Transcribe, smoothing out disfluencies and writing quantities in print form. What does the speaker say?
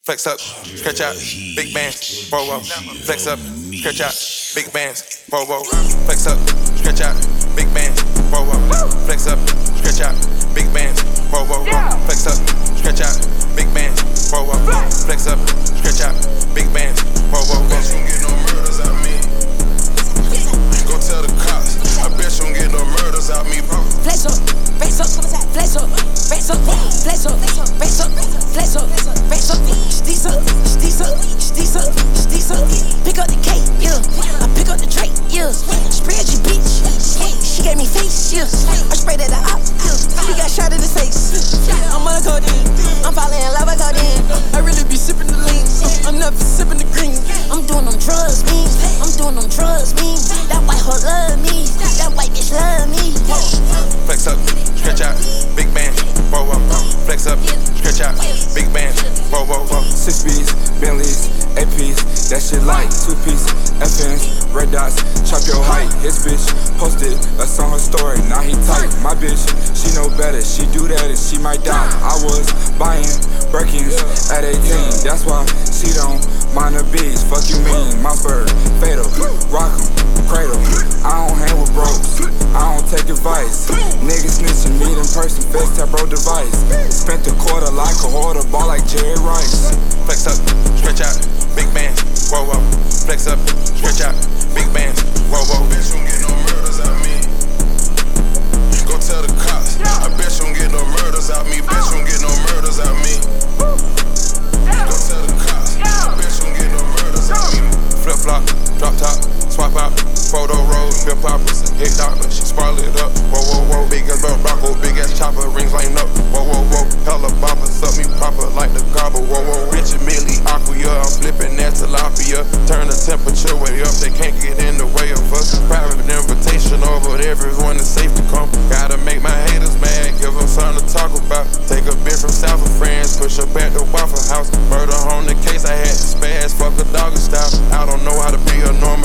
Flex up, stretch out, big bands, roll up. Flex up, stretch out, big bands, roll up. Flex up, stretch out, big bands, roll up. Flex up, stretch out, big bands, roll up. Flex up, stretch out, big bands, roll up. Flex up, stretch out, big bands, roll up. Bet you don't get no murders out me. Go tell the cops. I bet you don't get no murders out me, bro. Flex up, flex up, flex up, flex up, flex up, flex up, flex up, flex up, steez up, steez up, steez up, steez up. Pick up the cake, yeah. I pick up the tray, yeah. Spread your bitch, she gave me face, yeah. I sprayed at the op, yeah. He got shot in his face. I'm on a codeine, I'm falling in love with codeine. I really be sipping the lean, I'm never sipping the green. I'm doing them drugs, me. I'm doing them drugs, me. That white hoe love me, that white bitch love me. Flex up, stretch out, big band, roll up. Flex up, stretch out, big band, roll up. 6 B's, Bentleys, APs, that shit like 2-piece, FNs, red dots, chop your height. His bitch posted us on her story, now he tight. My bitch, she know better, she do that and she might die. I was buying Birkins at 18, that's why she don't mind her bees. Fuck you mean, my bird, fatal, rock 'em, cradle. I don't hang with bros, I don't take advice. Niggas snitching, meet in person, FaceTime bro device. Spent a quarter like a hoarder, ball like Jerry Rice. Flex up, stretch out, big bands, roll up. Flex up, stretch out, big bands, roll up. Bet you don't get no murders out me. Go tell the cops. I bet you don't get no murders out me. Bet you don't get no murders out me. Go tell the cops. I bet you don't get no murders out me. Flip flop, drop top, swap out, photo roll, bill poppers, hit doctor, she sparl it up. Whoa, whoa, whoa, big ass Bronco, big ass chopper, rings line up. Whoa, whoa, whoa, hella boppers, up me proper like the gobble. Whoa, whoa, rich and Millie Aquia, I'm flipping that tilapia. Turn the temperature way up, they can't get in the way of us. Private invitation over everyone is safe to come. Gotta make my haters mad, give them something to talk about. Take a bit from South of France, push up at the Waffle House. Murder on the case, I had to spaz, fuck a doggy style. I don't know how to be a normal